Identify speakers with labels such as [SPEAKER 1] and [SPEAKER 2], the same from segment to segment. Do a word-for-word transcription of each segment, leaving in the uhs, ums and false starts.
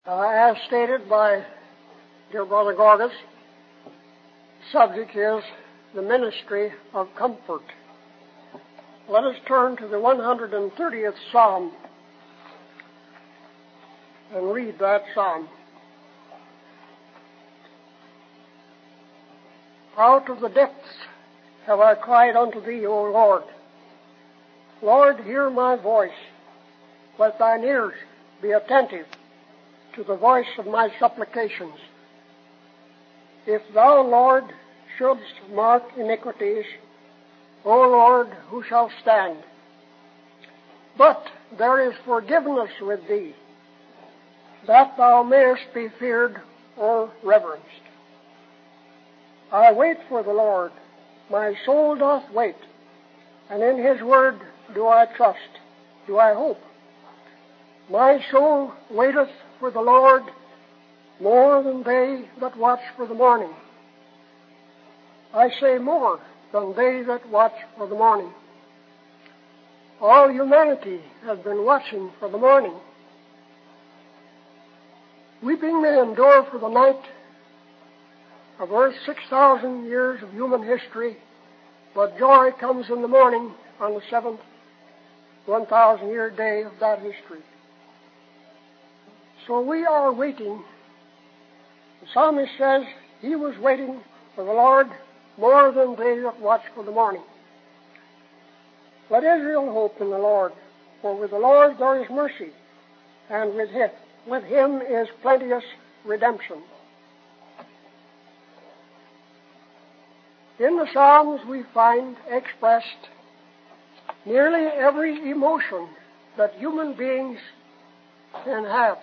[SPEAKER 1] Uh, as stated by dear Brother Gorgas, the subject is the ministry of comfort. Let us turn to the one hundred thirtieth Psalm and read that Psalm. Out of the depths have I cried unto Thee, O Lord. Lord, hear my voice. Let Thine ears be attentive to the voice of my supplications. If Thou, Lord, shouldst mark iniquities, O Lord, who shall stand? But there is forgiveness with Thee, that Thou mayest be feared or reverenced. I wait for the Lord, my soul doth wait, and in His word do I trust, do I hope. My soul waiteth for the Lord more than they that watch for the morning. I say more than they that watch for the morning. All humanity has been watching for the morning. Weeping may endure for the night of Earth's six thousand years of human history, but joy comes in the morning on the seventh one thousand year day of that history. So we are waiting. The psalmist says he was waiting for the Lord more than they that watch for the morning. Let Israel hope in the Lord, for with the Lord there is mercy, and with him, with him is plenteous redemption. In the Psalms we find expressed nearly every emotion that human beings can have.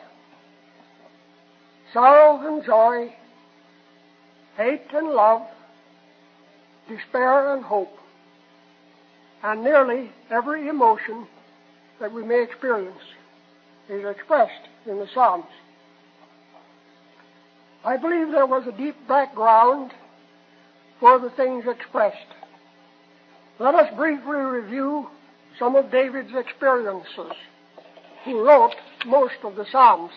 [SPEAKER 1] Sorrow and joy, hate and love, despair and hope, and nearly every emotion that we may experience is expressed in the Psalms. I believe there was a deep background for the things expressed. Let us briefly review some of David's experiences, who wrote most of the Psalms.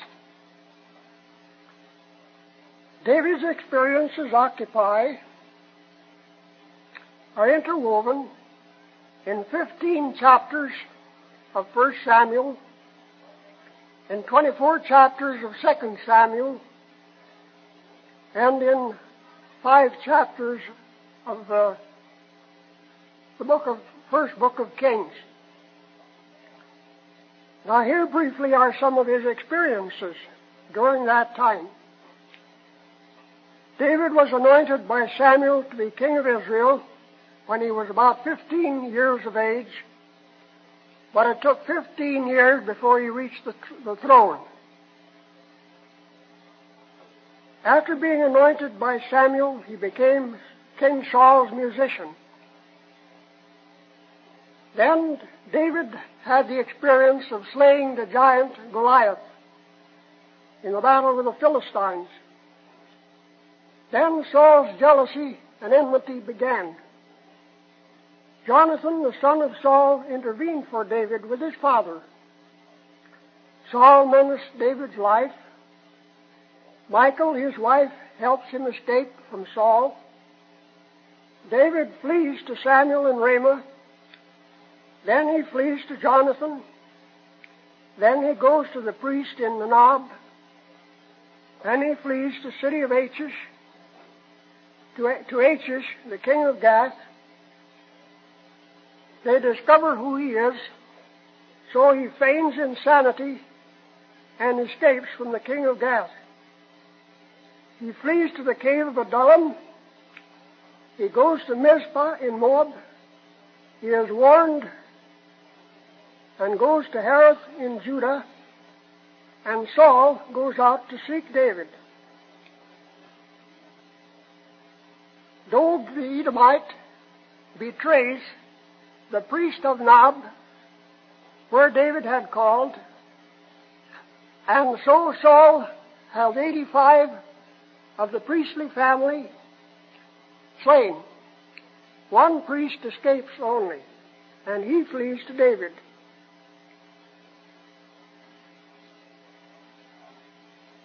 [SPEAKER 1] David's experiences occupy, are interwoven in fifteen chapters of First Samuel, in twenty-four chapters of Second Samuel, and in five chapters of the, the book of first book of Kings. Now here briefly are some of his experiences during that time. David was anointed by Samuel to be king of Israel when he was about fifteen years of age, but it took fifteen years before he reached the, the throne. After being anointed by Samuel, he became King Saul's musician. Then David had the experience of slaying the giant Goliath in the battle with the Philistines. Then Saul's jealousy and enmity began. Jonathan, the son of Saul, intervened for David with his father. Saul menaced David's life. Michal, his wife, helps him escape from Saul. David flees to Samuel in Ramah. Then he flees to Jonathan. Then he goes to the priest in Nob. Then he flees to the city of Achish, to, to Achish, the king of Gath. They discover who he is, so he feigns insanity and escapes from the king of Gath. He flees to the cave of Adullam. He goes to Mizpah in Moab. He is warned and goes to Hereth in Judah. And Saul goes out to seek David. Doeg the Edomite betrays the priest of Nob, where David had called, and so Saul held eighty-five of the priestly family slain. One priest escapes only, and he flees to David.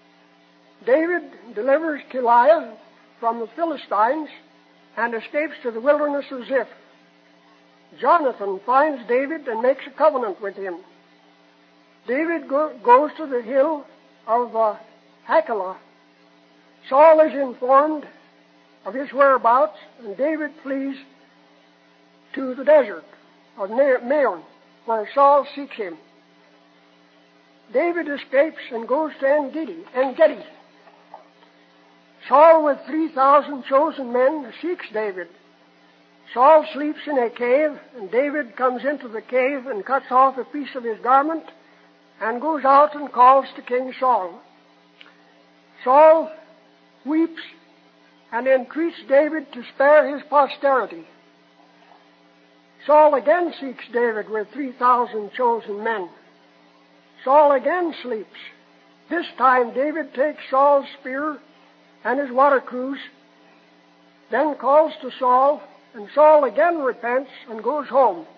[SPEAKER 1] David delivers Keilah from the Philistines and escapes to the wilderness of Ziph. Jonathan finds David and makes a covenant with him. David go, goes to the hill of uh, Hachilah. Saul is informed of his whereabouts, and David flees to the desert of Maon, where Saul seeks him. David escapes and goes to En-Gedi. En-Gedi. Saul, with three thousand chosen men, seeks David. Saul sleeps in a cave, and David comes into the cave and cuts off a piece of his garment and goes out and calls to King Saul. Saul weeps and entreats David to spare his posterity. Saul again seeks David with three thousand chosen men. Saul again sleeps. This time David takes Saul's spear and his water cruse, then calls to Saul, and Saul again repents and goes home.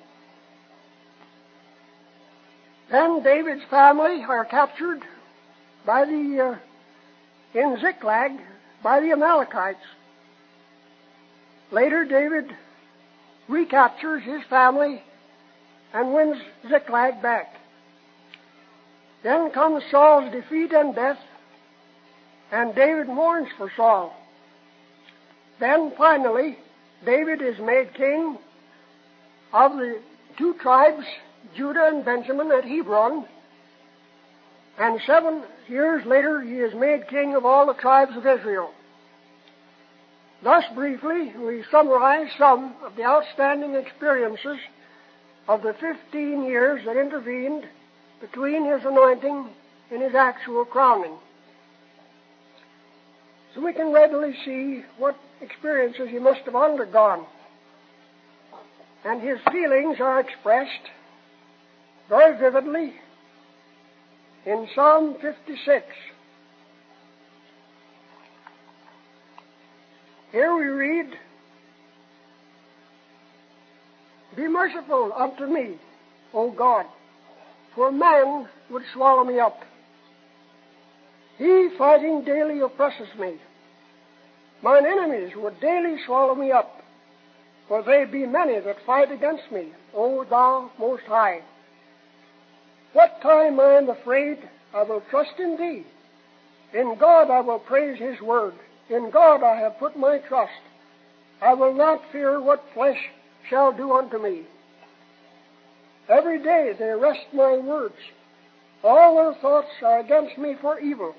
[SPEAKER 1] Then David's family are captured by the uh, in Ziklag by the Amalekites. Later, David recaptures his family and wins Ziklag back. Then comes Saul's defeat and death, and David mourns for Saul. Then finally, David is made king of the two tribes, Judah and Benjamin, at Hebron, and seven years later he is made king of all the tribes of Israel. Thus, briefly, we summarize some of the outstanding experiences of the fifteen years that intervened between his anointing and his actual crowning. So we can readily see what experiences he must have undergone. And his feelings are expressed very vividly in Psalm fifty-six. Here we read, "Be merciful unto me, O God, for man would swallow me up. He fighting daily oppresses me. Mine enemies would daily swallow me up, for they be many that fight against me, O thou Most High. What time I am afraid, I will trust in thee. In God I will praise his word. In God I have put my trust. I will not fear what flesh shall do unto me. Every day they wrest my words. All their thoughts are against me for evil.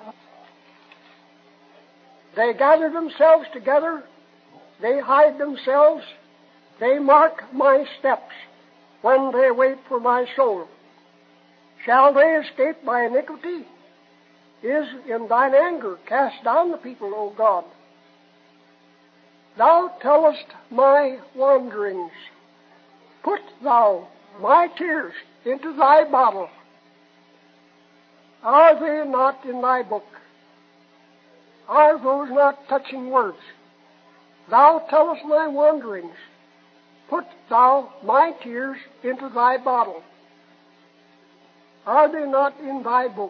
[SPEAKER 1] They gather themselves together. They hide themselves. They mark my steps when they wait for my soul. Shall they escape by iniquity? Is in thine anger cast down the people, O God. Thou tellest my wanderings. Put thou my tears into thy bottle. Are they not in thy book? Are those not touching words? Thou tellest my wanderings. Put thou my tears into thy bottle. Are they not in thy book?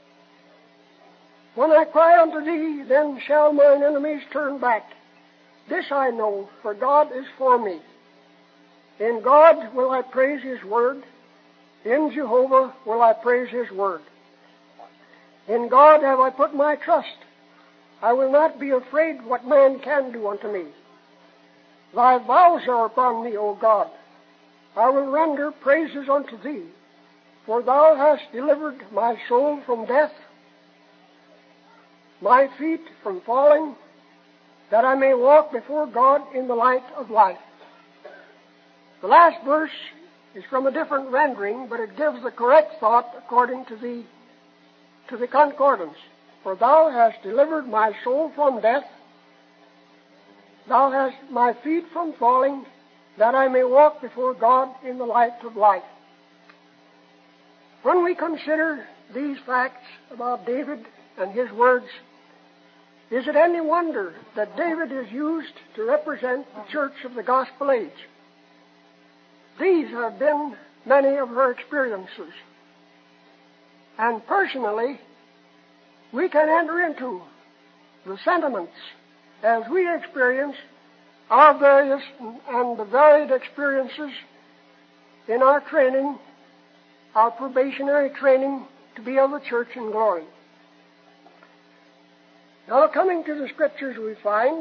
[SPEAKER 1] When I cry unto thee, then shall mine enemies turn back. This I know, for God is for me. In God will I praise his word. In Jehovah will I praise his word. In God have I put my trust. I will not be afraid what man can do unto me. Thy vows are upon me, O God. I will render praises unto thee, for thou hast delivered my soul from death, my feet from falling, that I may walk before God in the light of life." The last verse is from a different rendering, but it gives the correct thought according to the, to the concordance. "For thou hast delivered my soul from death, thou hast my feet from falling, that I may walk before God in the light of life." When we consider these facts about David and his words, is it any wonder that David is used to represent the church of the gospel age? These have been many of her experiences. And personally, we can enter into the sentiments as we experience our various and the varied experiences in our training, our probationary training to be of the church in glory. Now, coming to the Scriptures, we find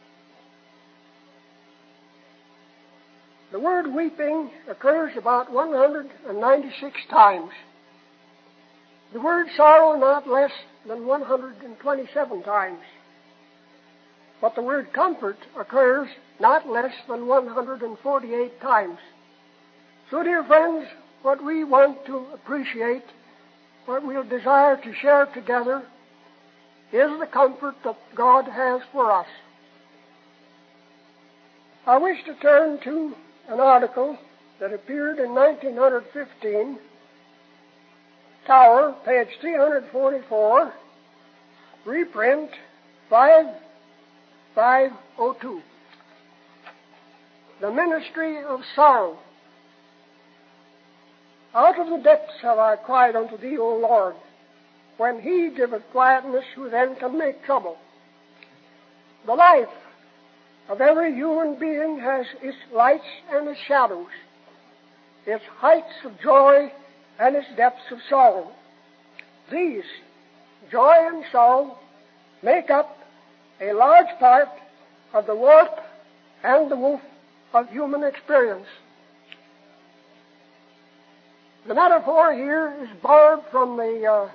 [SPEAKER 1] the word weeping occurs about one hundred ninety-six times. The word sorrow not less than one hundred twenty-seven times. But the word comfort occurs not less than one hundred forty-eight times. So, dear friends, what we want to appreciate, what we'll desire to share together, is the comfort that God has for us. I wish to turn to an article that appeared in nineteen fifteen, Tower, page three forty-four, reprint five five oh two. The Ministry of Sorrow. Out of the depths have I cried unto thee, O Lord. When he giveth quietness, who then can make trouble? The life of every human being has its lights and its shadows, its heights of joy and its depths of sorrow. These, joy and sorrow, make up a large part of the warp and the woof of human experience. The metaphor here is borrowed from the uh,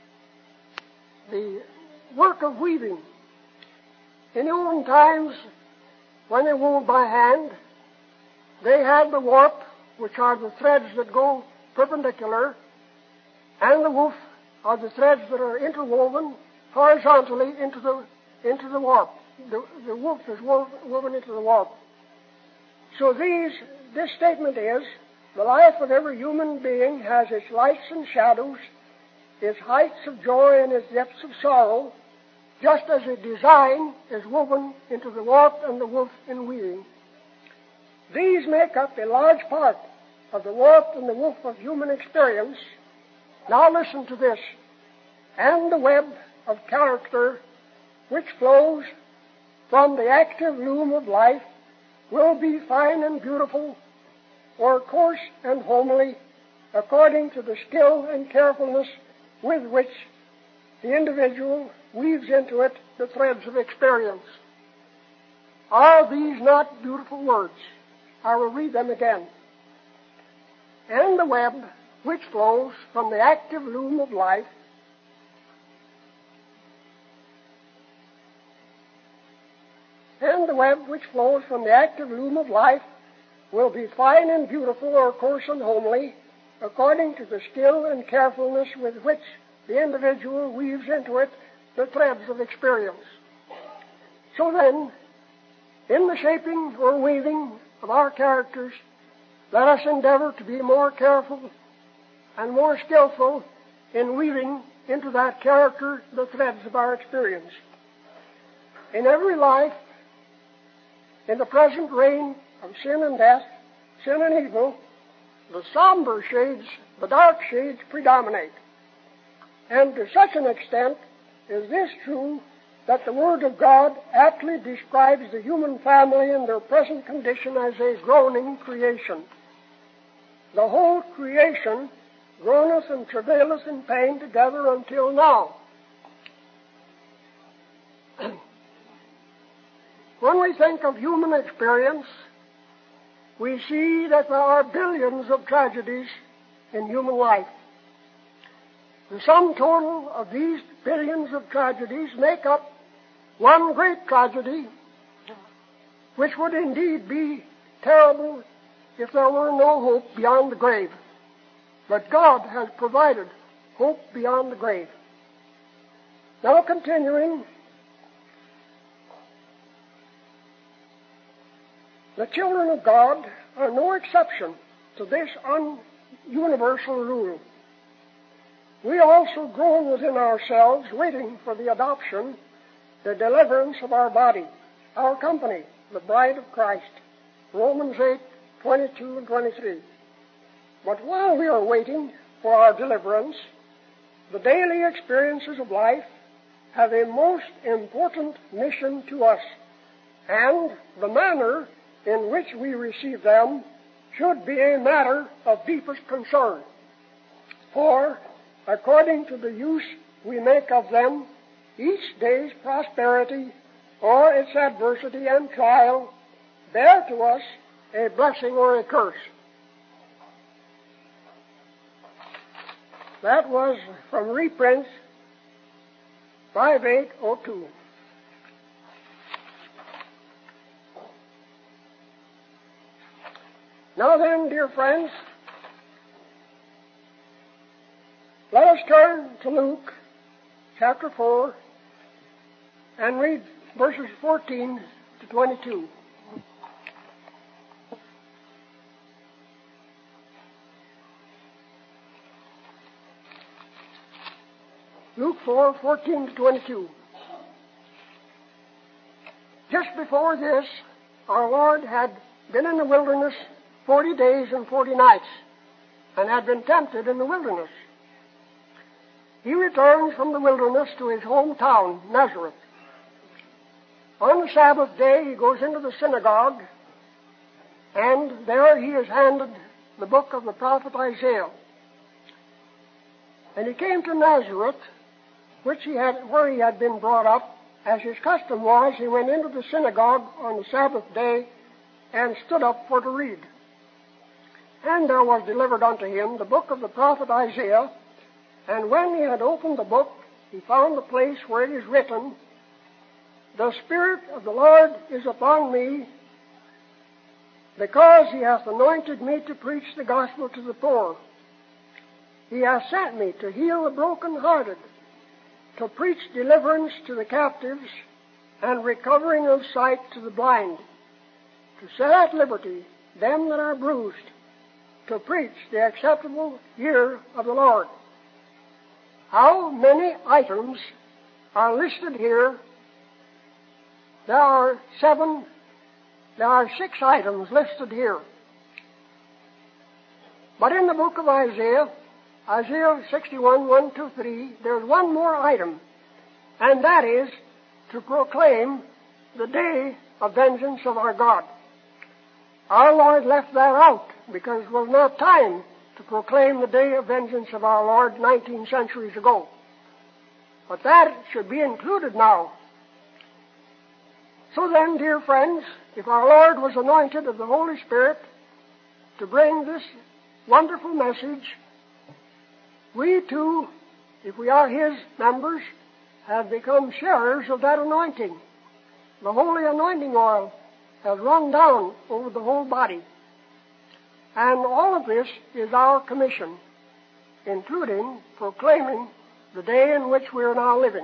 [SPEAKER 1] the work of weaving. In the olden times, when they wove by hand, they had the warp, which are the threads that go perpendicular, and the woof are the threads that are interwoven horizontally into the into the warp. The, the woof is woven, woven into the warp. So these, this statement is, the life of every human being has its lights and shadows, its heights of joy and its depths of sorrow, just as a design is woven into the warp and the woof in weaving. These make up a large part of the warp and the woof of human experience. Now listen to this. And the web of character which flows from the active loom of life will be fine and beautiful, or coarse and homely, according to the skill and carefulness with which the individual weaves into it the threads of experience. Are these not beautiful words? I will read them again. And the web which flows from the active loom of life and the web which flows from the active loom of life will be fine and beautiful, or coarse and homely, according to the skill and carefulness with which the individual weaves into it the threads of experience. So then, in the shaping or weaving of our characters, let us endeavor to be more careful and more skillful in weaving into that character the threads of our experience. In every life, in the present reign of sin and death, sin and evil, the somber shades, the dark shades predominate. And to such an extent is this true that the Word of God aptly describes the human family in their present condition as a groaning creation. The whole creation groaneth and travaileth in pain together until now. When we think of human experience, we see that there are billions of tragedies in human life. The sum total of these billions of tragedies make up one great tragedy, which would indeed be terrible if there were no hope beyond the grave. But God has provided hope beyond the grave. Now continuing, the children of God are no exception to this un-universal rule. We also groan within ourselves, waiting for the adoption, the deliverance of our body, our company, the bride of Christ. Romans eight, twenty-two and twenty-three. But while we are waiting for our deliverance, the daily experiences of life have a most important mission to us, and the manner in which we receive them should be a matter of deepest concern. For, according to the use we make of them, each day's prosperity or its adversity and trial bear to us a blessing or a curse. That was from reprints five eight oh two. Now then, dear friends, let us turn to Luke chapter four and read verses fourteen to twenty-two. Luke four, fourteen to twenty-two. Just before this, our Lord had been in the wilderness forty days and forty nights, and had been tempted in the wilderness. He returns from the wilderness to his hometown, Nazareth. On the Sabbath day, he goes into the synagogue, and there he is handed the book of the prophet Isaiah. And he came to Nazareth, which he had, where he had been brought up. As his custom was, he went into the synagogue on the Sabbath day and stood up for to read. And there was delivered unto him the book of the prophet Isaiah. And when he had opened the book, he found the place where it is written, The Spirit of the Lord is upon me, because he hath anointed me to preach the gospel to the poor. He hath sent me to heal the brokenhearted, to preach deliverance to the captives, and recovering of sight to the blind, to set at liberty them that are bruised, to preach the acceptable year of the Lord. How many items are listed here? There are seven, there are six items listed here. But in the book of Isaiah, Isaiah sixty-one, one, two, three, there's one more item, and that is to proclaim the day of vengeance of our God. Our Lord left that out because it was not time to proclaim the day of vengeance of our Lord nineteen centuries ago. But that should be included now. So then, dear friends, if our Lord was anointed of the Holy Spirit to bring this wonderful message, we too, if we are His members, have become sharers of that anointing. The holy anointing oil has run down over the whole body. And all of this is our commission, including proclaiming the day in which we are now living.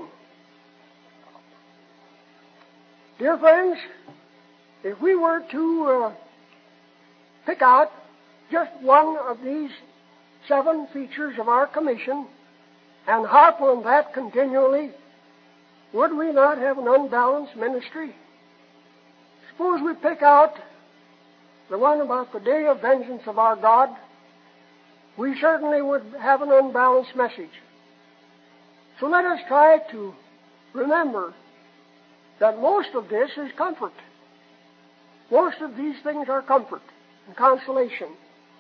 [SPEAKER 1] Dear friends, if we were to uh, pick out just one of these seven features of our commission and harp on that continually, would we not have an unbalanced ministry? Suppose we pick out the one about the day of vengeance of our God, we certainly would have an unbalanced message. So let us try to remember that most of this is comfort. Most of these things are comfort and consolation.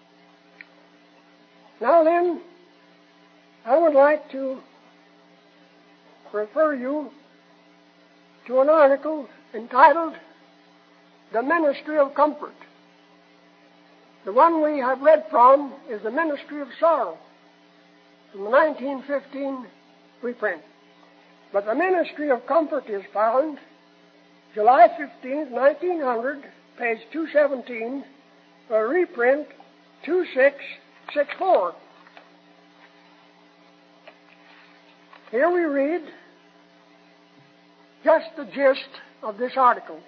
[SPEAKER 1] Now then, I would like to refer you to an article entitled The Ministry of Comfort. The one we have read from is The Ministry of Sorrow, from the nineteen fifteen reprint. But The Ministry of Comfort is found July fifteenth, nineteen hundred, page two seventeen, a reprint two six six four. Here we read just the gist of this article.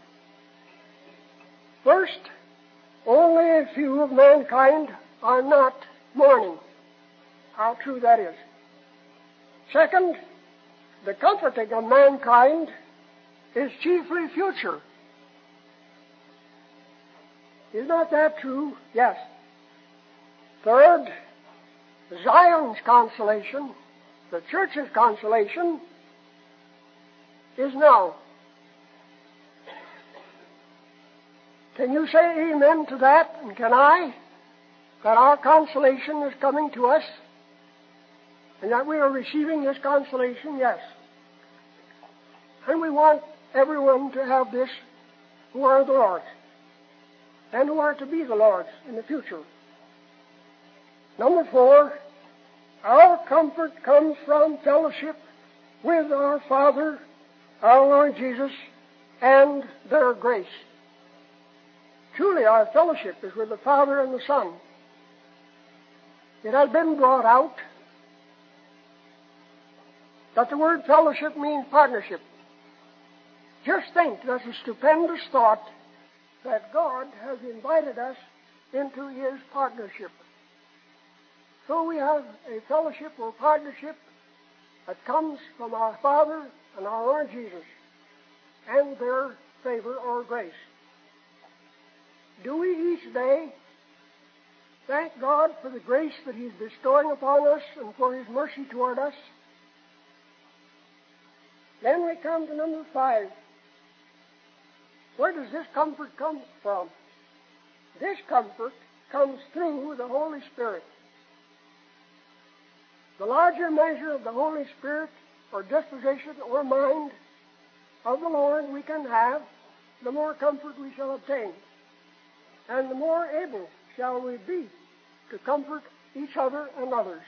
[SPEAKER 1] First, only a few of mankind are not mourning. How true that is. Second, the comforting of mankind is chiefly future. Is not that true? Yes. Third, Zion's consolation The church's consolation is now. Can you say amen to that? And can I? That our consolation is coming to us? And that we are receiving this consolation? Yes. And we want everyone to have this who are the Lord's and who are to be the Lord's in the future. Number four, our comfort comes from fellowship with our Father, our Lord Jesus, and their grace. Truly, our fellowship is with the Father and the Son. It has been brought out that the word fellowship means partnership. Just think, that's a stupendous thought that God has invited us into His partnership. So we have a fellowship or partnership that comes from our Father and our Lord Jesus and their favor or grace. Do we each day thank God for the grace that He's bestowing upon us and for His mercy toward us? Then we come to number five. Where does this comfort come from? This comfort comes through the Holy Spirit. The larger measure of the Holy Spirit or disposition or mind of the Lord we can have, the more comfort we shall obtain. And the more able shall we be to comfort each other and others.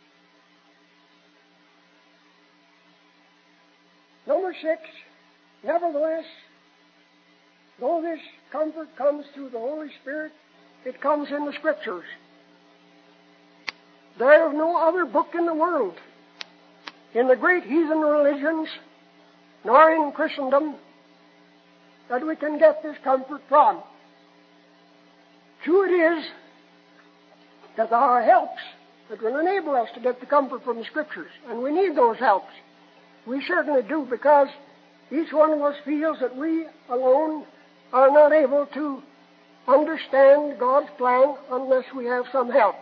[SPEAKER 1] Number six, nevertheless, though this comfort comes through the Holy Spirit, it comes in the Scriptures. There is no other book in the world, in the great heathen religions, nor in Christendom, that we can get this comfort from. True it is that there are helps that will enable us to get the comfort from the Scriptures, and we need those helps. We certainly do, because each one of us feels that we alone are not able to understand God's plan unless we have some help.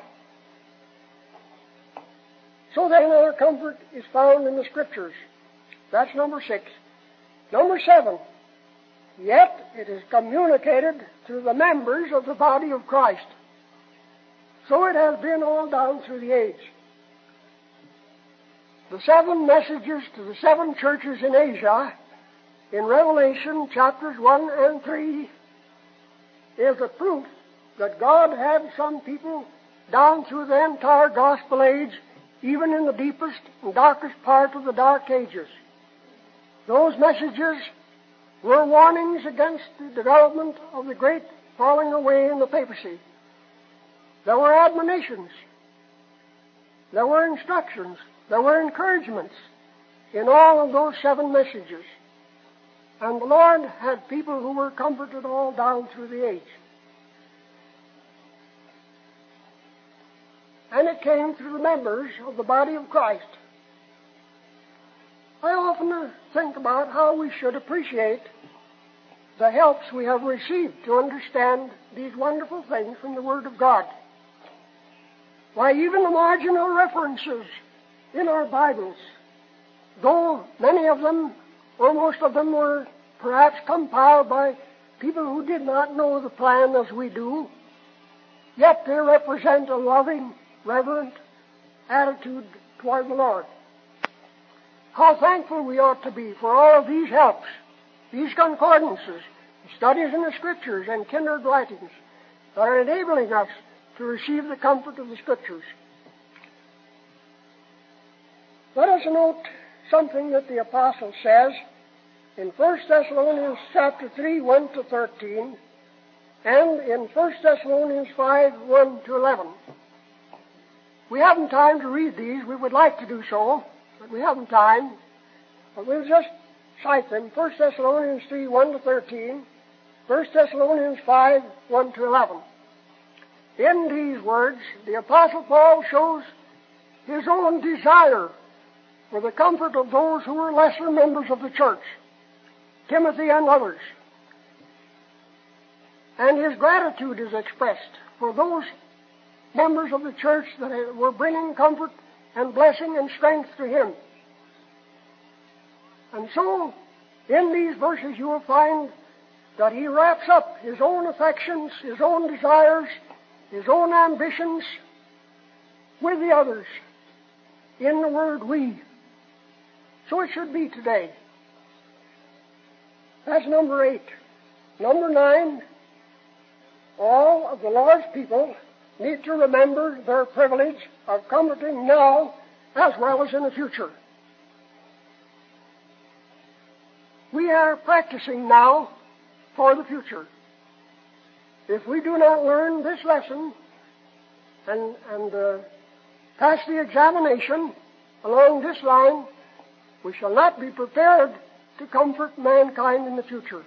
[SPEAKER 1] So then our comfort is found in the Scriptures. That's number six. Number seven, yet it is communicated through the members of the body of Christ. So it has been all down through the age. The seven messages to the seven churches in Asia in Revelation chapters one and three is a proof that God had some people down through the entire gospel age, even in the deepest and darkest part of the dark ages. Those messages were warnings against the development of the great falling away in the papacy. There were admonitions. There were instructions. There were encouragements in all of those seven messages. And the Lord had people who were comforted all down through the age. And it came through the members of the body of Christ. I often think about how we should appreciate the helps we have received to understand these wonderful things from the Word of God. Why, even the marginal references in our Bibles, though many of them, or most of them, were perhaps compiled by people who did not know the plan as we do, yet they represent a loving, reverent attitude toward the Lord. How thankful we ought to be for all of these helps, these concordances, studies in the Scriptures, and kindred writings that are enabling us to receive the comfort of the Scriptures. Let us note something that the Apostle says in First Thessalonians chapter three, one to thirteen, and in First Thessalonians five, one to eleven. We haven't time to read these. We would like to do so, but we haven't time. But we'll just cite them. First Thessalonians three, one to thirteen, First Thessalonians five, one to eleven. In these words, the Apostle Paul shows his own desire for the comfort of those who were lesser members of the church, Timothy and others. And his gratitude is expressed for those members of the church that were bringing comfort and blessing and strength to him. And so, in these verses you will find that he wraps up his own affections, his own desires, his own ambitions with the others in the word we. So it should be today. That's number eight. Number nine, all of the Lord's people need to remember their privilege of comforting now as well as in the future. We are practicing now for the future. If we do not learn this lesson and, and uh, pass the examination along this line, we shall not be prepared to comfort mankind in the future.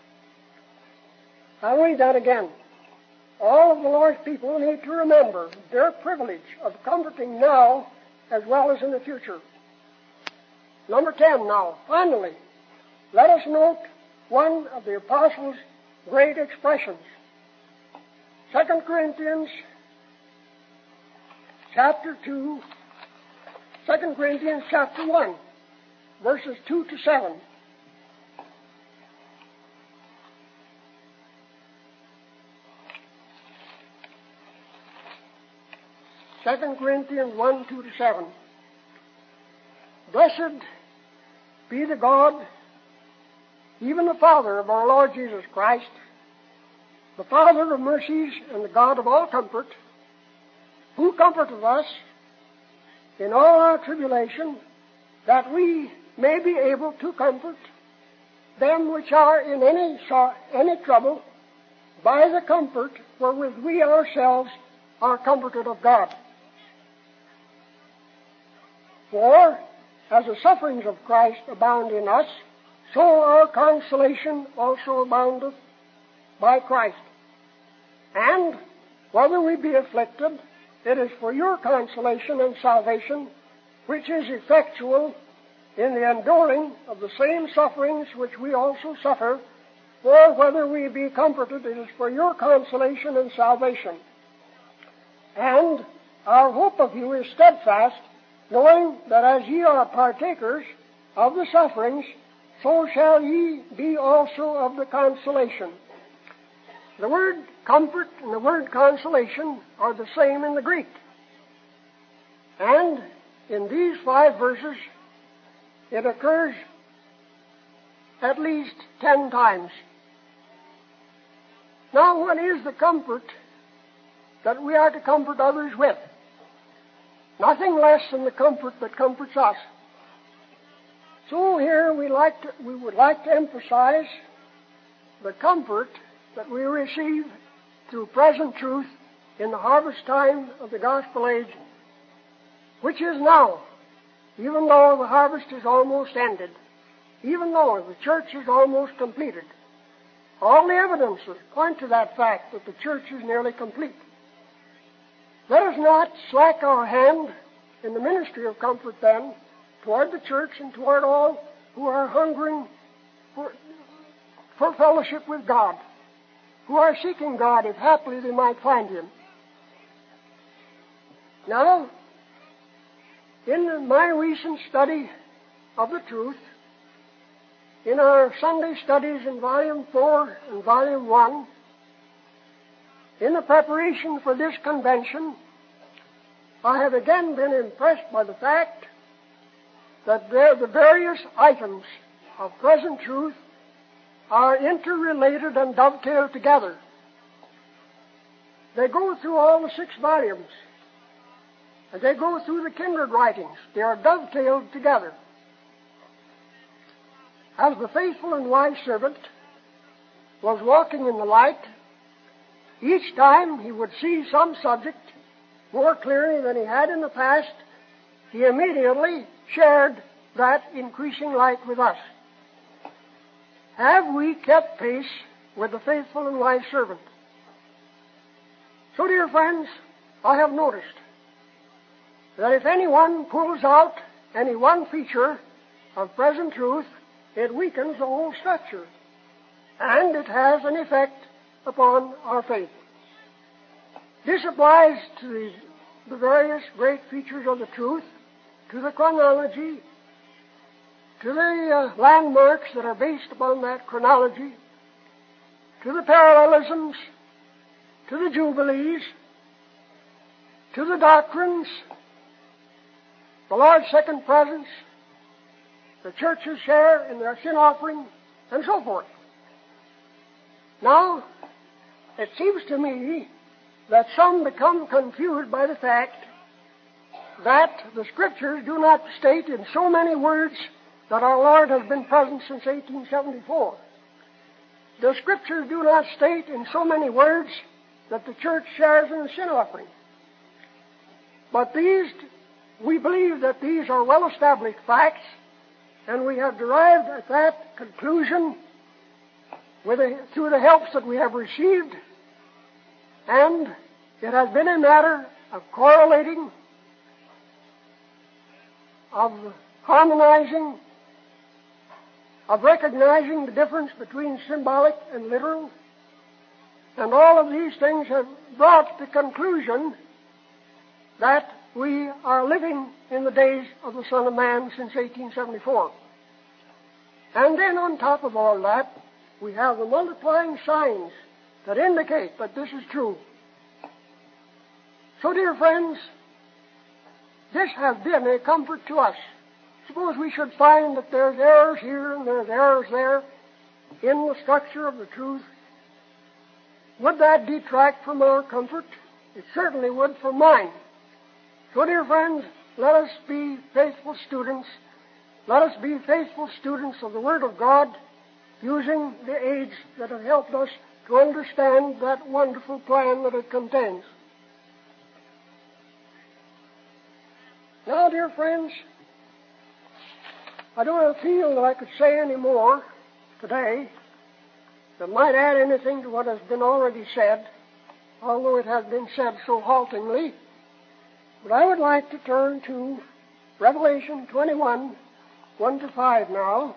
[SPEAKER 1] I'll read that again. All of the Lord's people need to remember their privilege of comforting now as well as in the future. Number ten now. Finally, let us note one of the Apostles' great expressions. Second Corinthians chapter two, Second Corinthians chapter one, verses two to seven. Second Corinthians one, two to seven. Blessed be the God, even the Father of our Lord Jesus Christ, the Father of mercies and the God of all comfort, who comforteth us in all our tribulation, that we may be able to comfort them which are in any any trouble by the comfort wherewith we ourselves are comforted of God. For, as the sufferings of Christ abound in us, so our consolation also aboundeth by Christ. And, whether we be afflicted, it is for your consolation and salvation, which is effectual in the enduring of the same sufferings which we also suffer. For whether we be comforted, it is for your consolation and salvation. And our hope of you is steadfast, knowing that as ye are partakers of the sufferings, so shall ye be also of the consolation. The word comfort and the word consolation are the same in the Greek. And in these five verses, it occurs at least ten times. Now, what is the comfort that we are to comfort others with? Nothing less than the comfort that comforts us. So here we like to, we would like to emphasize the comfort that we receive through present truth in the harvest time of the gospel age, which is now, even though the harvest is almost ended, even though the church is almost completed. All the evidences point to that fact that the church is nearly complete. Let us not slack our hand in the ministry of comfort then toward the church and toward all who are hungering for, for fellowship with God, who are seeking God if haply they might find Him. Now, in my recent study of the truth, in our Sunday studies in Volume four and Volume one, in the preparation for this convention, I have again been impressed by the fact that the various items of present truth are interrelated and dovetailed together. They go through all the six volumes, and they go through the kindred writings. They are dovetailed together. As the faithful and wise servant was walking in the light, each time he would see some subject more clearly than he had in the past, he immediately shared that increasing light with us. Have we kept pace with the faithful and wise servant? So, dear friends, I have noticed that if anyone pulls out any one feature of present truth, it weakens the whole structure, and it has an effect upon our faith. This applies to the, the various great features of the truth to the chronology, to the uh, landmarks that are based upon that chronology, to the parallelisms, to the jubilees, to the doctrines, the Lord's second presence, the church's share in their sin offering, and so forth. Now, it seems to me that some become confused by the fact that the Scriptures do not state in so many words that our Lord has been present since eighteen seventy-four. The Scriptures do not state in so many words that the church shares in the sin offering. But these, we believe that these are well-established facts, and we have derived at that conclusion with a, through the helps that we have received, and it has been a matter of correlating, of harmonizing, of recognizing the difference between symbolic and literal, and all of these things have brought the conclusion that we are living in the days of the Son of Man since eighteen seventy-four. And then on top of all that, we have the multiplying signs that indicate that this is true. So, dear friends, this has been a comfort to us. Suppose we should find that there's errors here and there's errors there in the structure of the truth. Would that detract from our comfort? It certainly would from mine. So, dear friends, let us be faithful students. Let us be faithful students of the Word of God, using the aids that have helped us to understand that wonderful plan that it contains. Now, dear friends, I don't feel that I could say any more today that might add anything to what has been already said, although it has been said so haltingly. But I would like to turn to Revelation twenty-one, one to five now.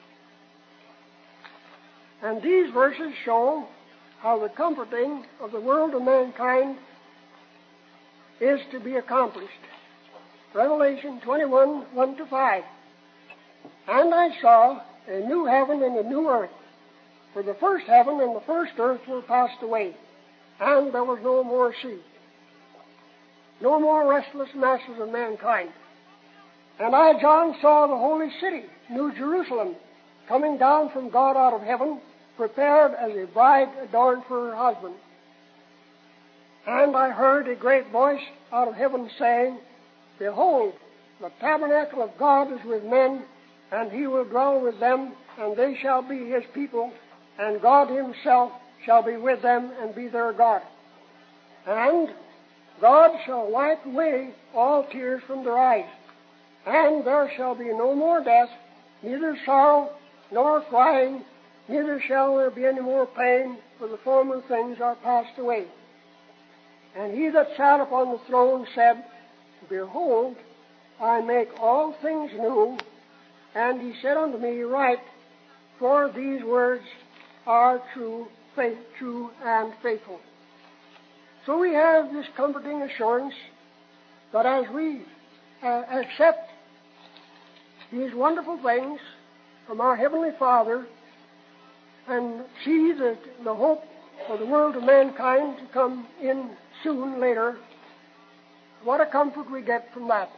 [SPEAKER 1] And these verses show how the comforting of the world of mankind is to be accomplished. Revelation twenty-one, one to five. And I saw a new heaven and a new earth, for the first heaven and the first earth were passed away, and there was no more sea. No more restless masses of mankind. And I, John, saw the holy city, New Jerusalem, coming down from God out of heaven, prepared as a bride adorned for her husband. And I heard a great voice out of heaven saying, Behold, the tabernacle of God is with men, and he will dwell with them, and they shall be his people, and God himself shall be with them and be their God. And God shall wipe away all tears from their eyes, and there shall be no more death, neither sorrow nor crying, neither shall there be any more pain, for the former things are passed away. And he that sat upon the throne said, Behold, I make all things new. And he said unto me, Write, for these words are true, faith, true and faithful. So we have this comforting assurance that as we uh, accept these wonderful things from our Heavenly Father and see the, the hope for the world of mankind to come in soon later, what a comfort we get from that.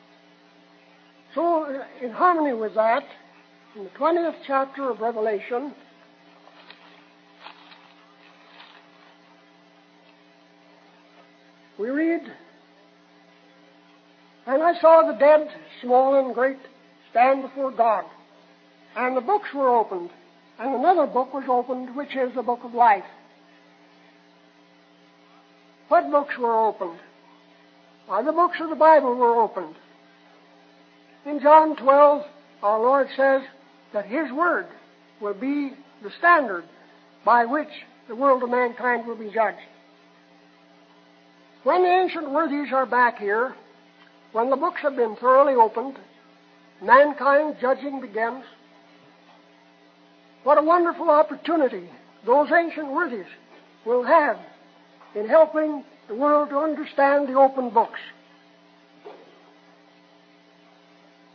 [SPEAKER 1] So, in harmony with that, in the twentieth chapter of Revelation, we read, And I saw the dead, small and great, stand before God, and the books were opened, and another book was opened, which is the book of life. What books were opened? Why, the books of the Bible were opened. In John twelve, our Lord says that His Word will be the standard by which the world of mankind will be judged. When the ancient worthies are back here, when the books have been thoroughly opened, mankind's judging begins. What a wonderful opportunity those ancient worthies will have in helping the world to understand the open books.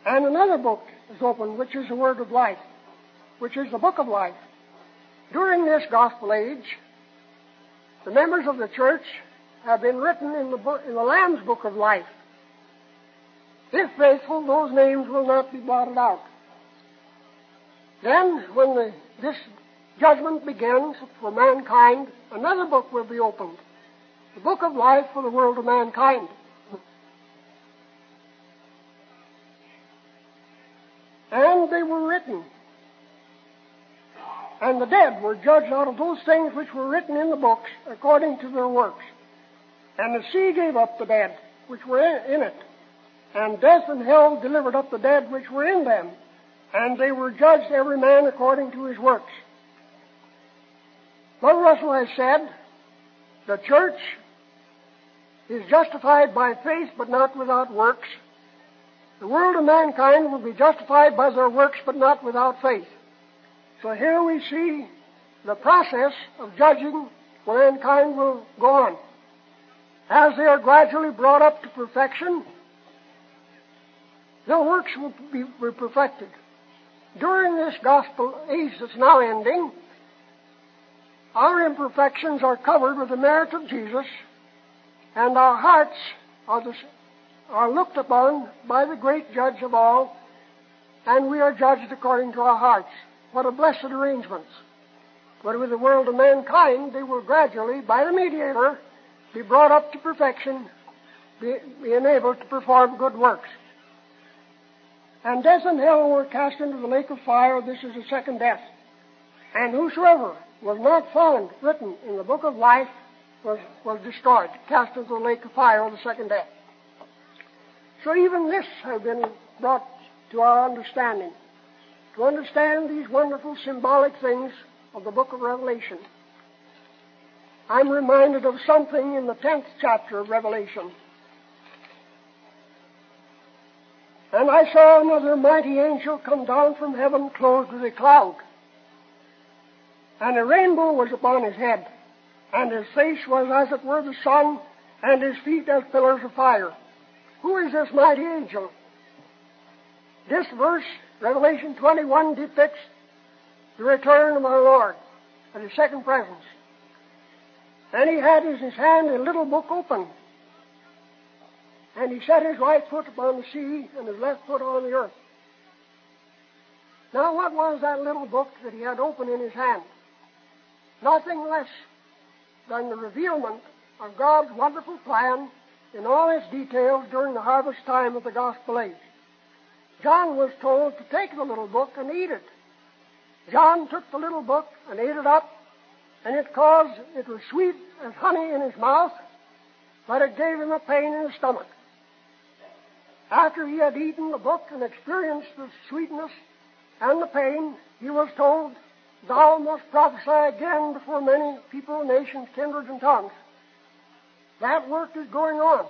[SPEAKER 1] And another book is opened, which is the Word of Life, which is the Book of Life. During this Gospel age, the members of the church have been written in the, book, in the Lamb's Book of Life. If faithful, those names will not be blotted out. Then, when the, this judgment begins for mankind, another book will be opened, the Book of Life for the world of mankind. And they were written. And the dead were judged out of those things which were written in the books according to their works. And the sea gave up the dead which were in it. And death and hell delivered up the dead which were in them. And they were judged every man according to his works. Brother Russell has said, the church is justified by faith but not without works. The world of mankind will be justified by their works but not without faith. So here we see the process of judging where mankind will go on. As they are gradually brought up to perfection, their works will be perfected. During this gospel age that's now ending, our imperfections are covered with the merit of Jesus, and our hearts are, the, are looked upon by the great judge of all, and we are judged according to our hearts. What a blessed arrangement. But with the world of mankind, they will gradually, by the mediator, be brought up to perfection, be, be enabled to perform good works. And death and hell were cast into the lake of fire. This is the second death. And whosoever was not found written in the book of life was, was destroyed, cast into the lake of fire of the second death. So even this has been brought to our understanding, to understand these wonderful symbolic things of the book of Revelation. I'm reminded of something in the tenth chapter of Revelation. And I saw another mighty angel come down from heaven clothed with a cloud. And a rainbow was upon his head, and his face was as it were the sun, and his feet as pillars of fire. Who is this mighty angel? This verse, Revelation twenty-one, depicts the return of our Lord at his second presence. And he had in his hand a little book open. And he set his right foot upon the sea and his left foot on the earth. Now what was that little book that he had open in his hand? Nothing less than the revealment of God's wonderful plan in all its details during the harvest time of the gospel age. John was told to take the little book and eat it. John took the little book and ate it up, and it caused, it was sweet as honey in his mouth, but it gave him a pain in his stomach. After he had eaten the book and experienced the sweetness and the pain, he was told, "Thou must prophesy again before many people, nations, kindreds, and tongues." That work is going on.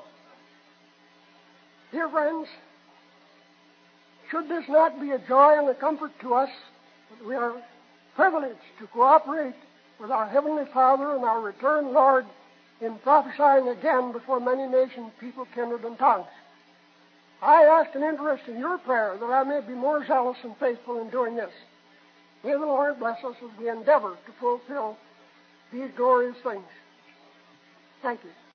[SPEAKER 1] Dear friends, should this not be a joy and a comfort to us that we are privileged to cooperate with our Heavenly Father and our returned Lord in prophesying again before many nations, people, kindred, and tongues? I ask an interest in your prayer that I may be more zealous and faithful in doing this. May the Lord bless us as we endeavor to fulfill these glorious things. Thank you.